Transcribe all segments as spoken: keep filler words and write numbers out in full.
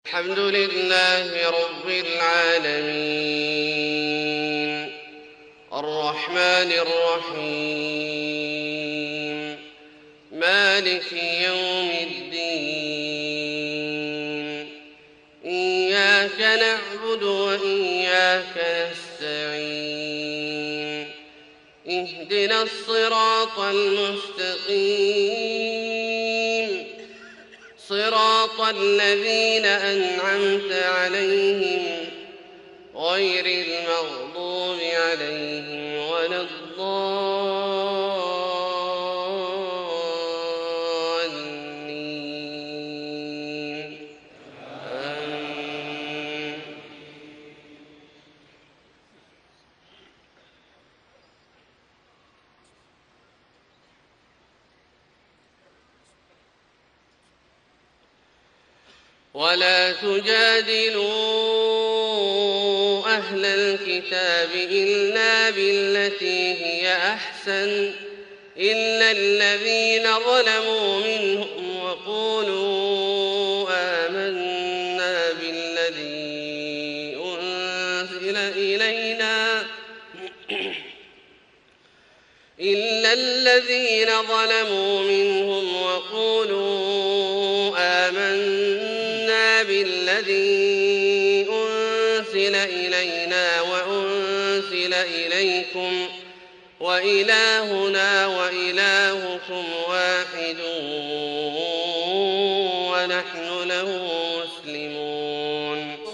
الحمد لله رب العالمين الرحمن الرحيم مالك يوم الدين إياك نعبد وإياك نستعين اهدنا الصراط المستقيم صراط الذين أنعمت عليهم غير المغضوب عليهم ولا الضالين آمين. ولا تجادلوا أهل الكتاب إلا بالتي هي أحسن إلا الذين ظلموا منهم وقولوا آمنا بالذي أنزل إلينا إلا الذين ظلموا منهم وقولوا آمنا بالذي أنزل إلينا وأنزل إليكم وإلهنا وإلهكم واحد ونحن له مسلمون.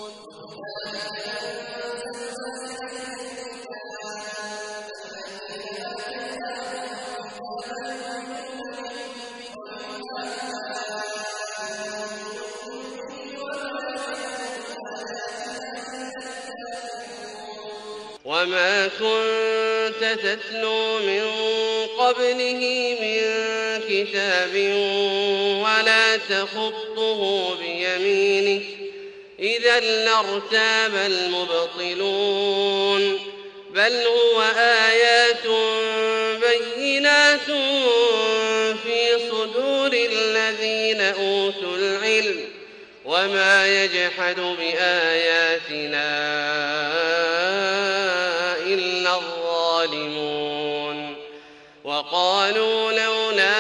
وما كنت تتلو من قبله من كتاب ولا تخطه بيمينك إذا لارتاب المبطلون بل هو آيات بينات في صدور الذين أوتوا العلم وما يجحد بآياتنا إلا الظالمون. وقالوا لولا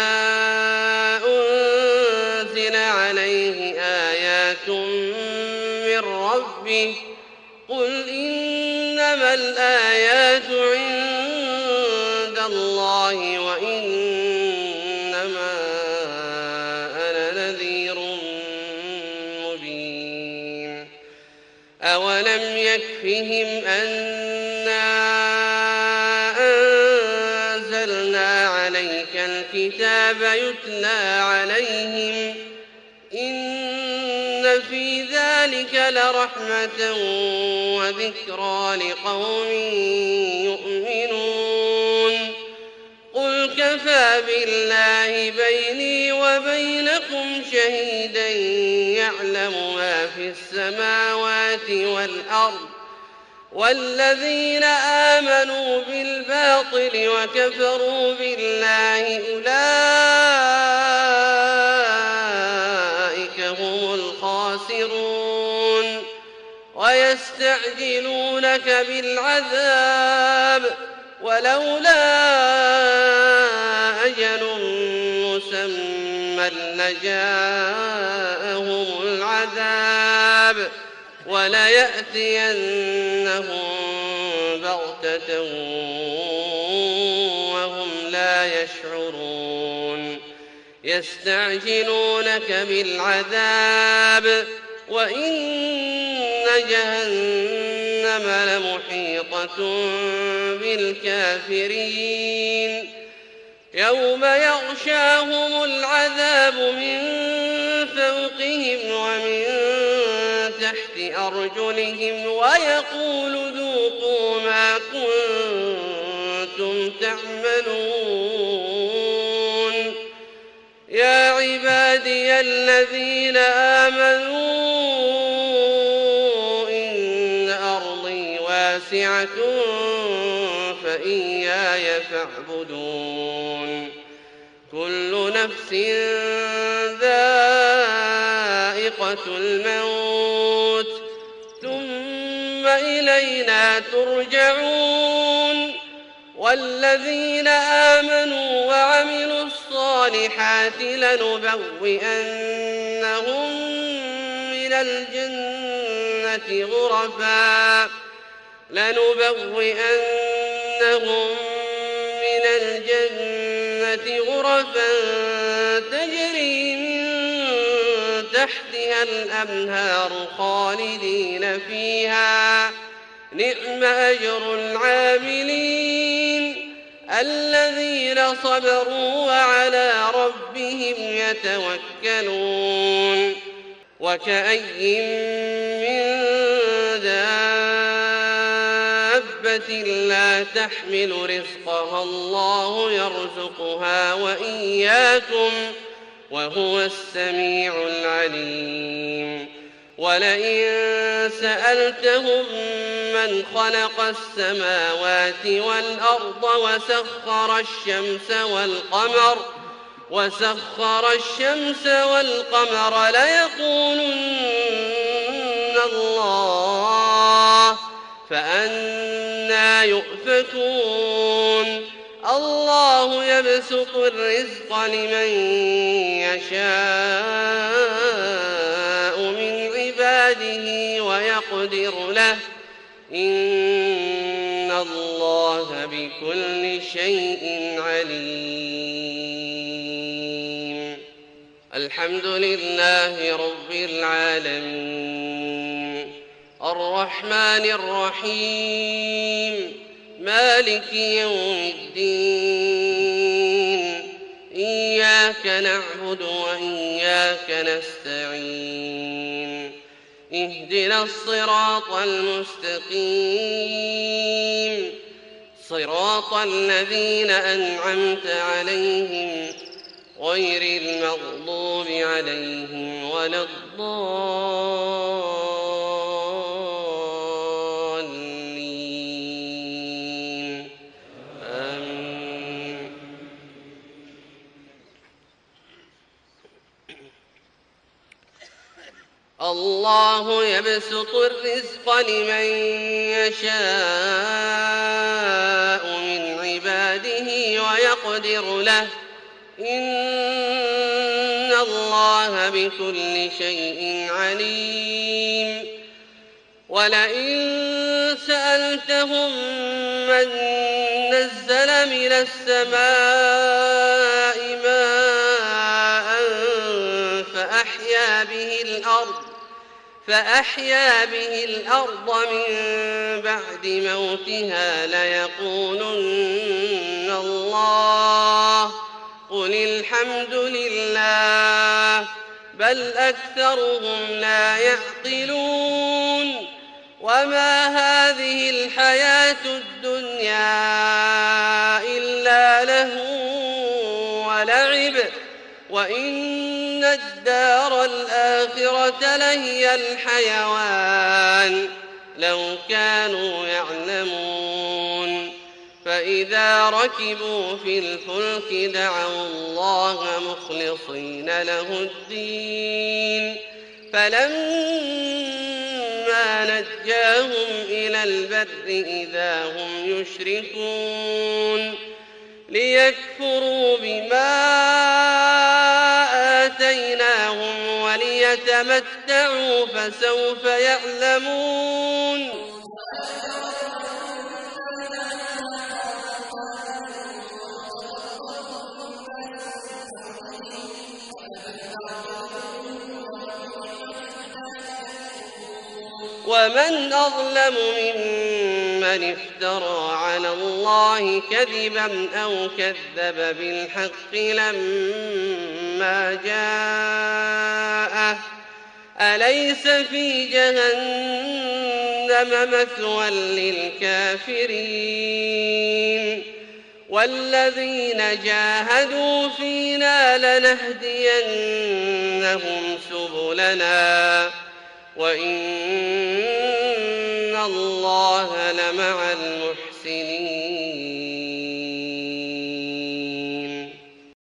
أنزل عليه آيات من ربه قل إنما الآيات عند الله وإنما أنا نذير مبين. أولم يكفهم أنا أنزلنا عليك الكتاب يتلى عليهم إن في ذلك لرحمة وذكرى لقوم يؤمنون. قل كفى بالله بيني وبينكم شهيدا يعلم ما في السماوات والأرض والذين آمنوا بالباطل وكفروا بالله أولئك هم الخاسرون. ويستعجلونك بالعذاب ولولا أجل مسمى لجاءهم العذاب وليأتينهم بغتة وهم لا يشعرون. يستعجلونك بالعذاب وإن جهنم لمحيطة بالكافرين. يوم يغشاهم العذاب من فوقهم ومن تحت أرجلهم ويقول ذوقوا ما كنتم تعملون. يا عبادي الذين آمنوا إن أرضي واسعة فإياي فاعبدون. كل نفس ذائقة ذائقة الموت ثم إلينا ترجعون والذين آمنوا وعملوا الصالحات لنبوئنهم من الجنة غرفا لنبوئنهم من الجنة غرفا تجري من تحتها الأنهار خالدين فيها نعم أجر العاملين الذين صبروا وعلى ربهم يتوكلون وكأي من دابة لا تحمل رزقها الله يرزقها وإياكم وهو السميع العليم ولئن سألتهم من خلق السماوات والأرض وسخر الشمس والقمر وسخر الشمس والقمر ليقولن الله فأنى يؤفكون الله يبسط الرزق لمن يشاء من عباده ويقدر له إن الله بكل شيء عليم الحمد لله رب العالمين الرحمن الرحيم مالك يوم الدين إياك نعبد وإياك نستعين اهدنا الصراط المستقيم صراط الذين أنعمت عليهم غير المغضوب عليهم ولا الضالين آمين. الله يبسط الرزق لمن يشاء من عباده ويقدر له إن الله بكل شيء عليم ولئن سألتهم من نزل من السماء ماء فأحيا به الأرض فأحيا به الأرض من بعد موتها ليقولن الله قل الحمد لله بل أكثرهم لا يعقلون وما هذه الحياة الدنيا إلا لهو ولعب وإن الدار الآخرة لهي الحيوان لو كانوا يعلمون فإذا ركبوا في الفلك دعوا الله مخلصين له الدين فلما نجاهم إلى البر إذا هم يشركون ليكفروا بما آتيناهم وليتمتعوا فسوف يعلمون ومن أظلم ممن افترى على الله كذبا أو كذب بالحق لما جاءه أليس في جهنم مثوى للكافرين والذين جاهدوا فينا لنهدينهم سبلنا وإن الله لمع المحسنين.